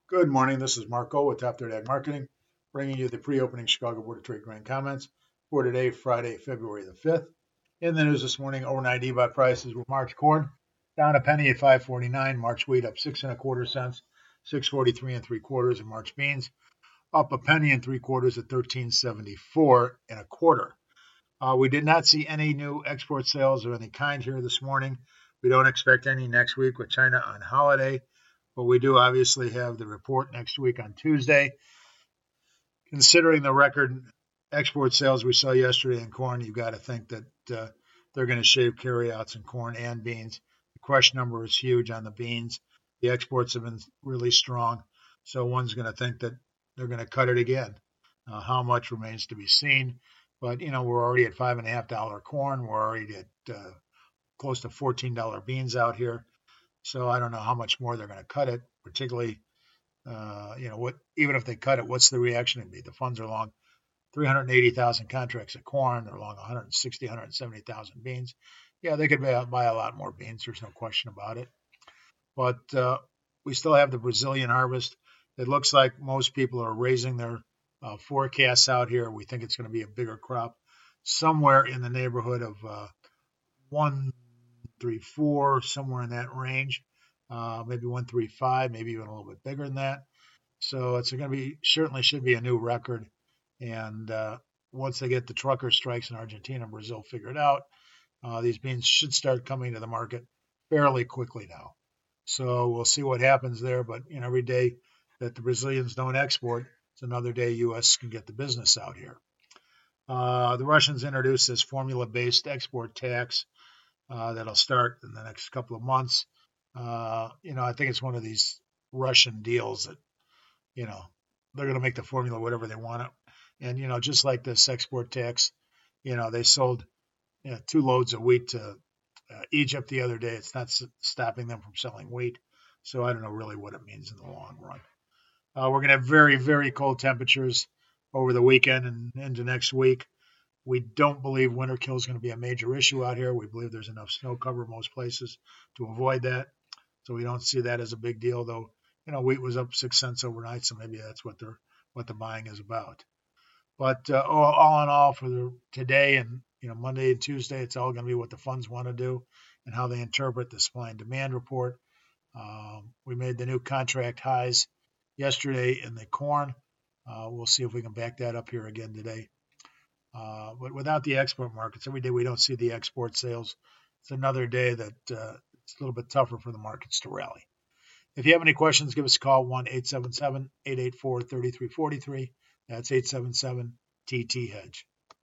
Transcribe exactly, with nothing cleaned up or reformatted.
Good morning. This is Marco with Top Third Ag Marketing, bringing you the pre-opening Chicago Board of Trade grain comments for today, Friday, February the fifth. In the news this morning, overnight E B O T prices were March corn down a penny at five forty-nine, March wheat up six and a quarter cents, six forty-three and three quarters, and March beans up a penny and three quarters at thirteen seventy-four and a quarter. Uh, we did not see any new export sales of any kind here this morning. We don't expect any next week with China on holiday, but we do obviously have the report next week on Tuesday. Considering the record export sales we saw yesterday in corn, you've got to think that uh, they're going to shave carryouts in corn and beans. The crush number is huge on the beans. The exports have been really strong, so one's going to think that they're going to cut it again. Uh, how much remains to be seen. But, you know, we're already at five and a half dollar corn. We're already at uh, close to fourteen dollar beans out here. So I don't know how much more they're going to cut it, particularly, uh, you know, what even if they cut it, what's the reaction going to be? The funds are long three hundred eighty thousand contracts of corn. They're long one hundred sixty, one hundred seventy thousand beans. Yeah, they could buy, buy a lot more beans. There's no question about it. But uh, we still have the Brazilian harvest. It looks like most people are raising their uh, forecasts out here. We think it's going to be a bigger crop, somewhere in the neighborhood of uh, one three four, somewhere in that range, uh, maybe one three five, maybe even a little bit bigger than that. So it's going to be certainly should be a new record. And uh, once they get the trucker strikes in Argentina and Brazil figured out, uh, these beans should start coming to the market fairly quickly now. So we'll see what happens there. But you know, every day that the Brazilians don't export, it's another day U S can get the business out here. Uh, the Russians introduced this formula-based export tax uh, that'll start in the next couple of months. Uh, you know, I think it's one of these Russian deals that, you know, they're going to make the formula whatever they want it. And, you know, just like this export tax, you know, they sold you know, two loads of wheat to uh, Egypt the other day. It's not s- stopping them from selling wheat. So I don't know really what it means in the long run. Uh, we're going to have very, very cold temperatures over the weekend and into next week. We don't believe winter kill is going to be a major issue out here. We believe there's enough snow cover most places to avoid that. So we don't see that as a big deal, though. You know, wheat was up six cents overnight, so maybe that's what they're what the buying is about. But uh, all, all in all, for the, today and you know Monday and Tuesday, it's all going to be what the funds want to do and how they interpret the supply and demand report. Um, we made the new contract highs yesterday in the corn. Uh, we'll see if we can back that up here again today. Uh, but without the export markets, every day we don't see the export sales. It's another day that uh, it's a little bit tougher for the markets to rally. If you have any questions, give us a call, one eight seven seven, eight eight four, three three four three. That's eight seven seven T T Hedge.